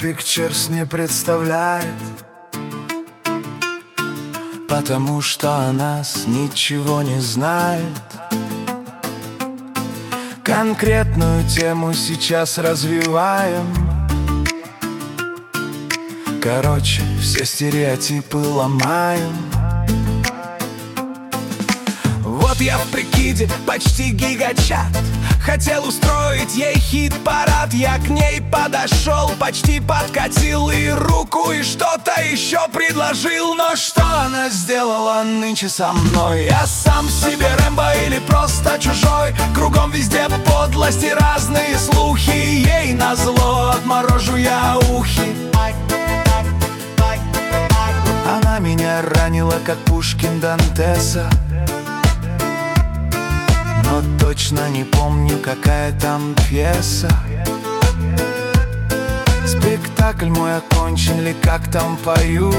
Pictures не представляет, потому что о нас ничего не знает. Конкретную тему сейчас развиваем. Короче, все стереотипы ломаем. Вот я в прикиде, почти гигачат. Хотел устроить ей хит-парад. Я к ней подошел, почти подкатил и руку, и что-то еще предложил. Но что она сделала нынче со мной? Я сам себе Рэмбо или просто чужой? Кругом везде подлость и разные слухи. Ей назло отморожу я ухи. Она меня ранила, как Пушкин Дантеса, но точно не помню, какая там пьеса. Спектакль мой окончен ли, как там поют?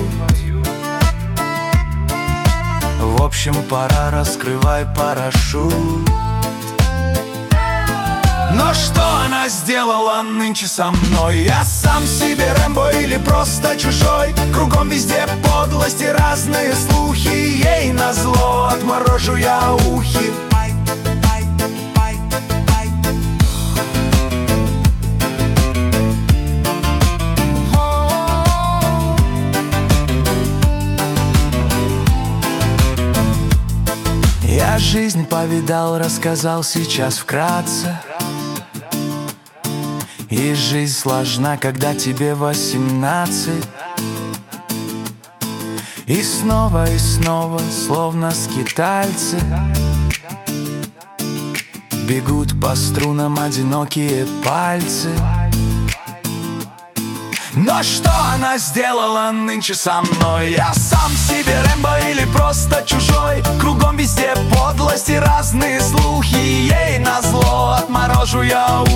В общем, пора, раскрывай парашют. Но что она сделала нынче со мной? Я сам себе Рэмбо или просто чужой? Кругом везде подлость и разные слухи. Ей назло отморожу я ухи. Я жизнь повидал, рассказал сейчас вкратце. И жизнь сложна, когда тебе 18. И снова, словно скитальцы, бегут по струнам одинокие пальцы. Но что она сделала нынче со мной? Я сам себе Рэмбо или просто чужой? Кругом везде подлость и разные слухи. Ей назло отморожу я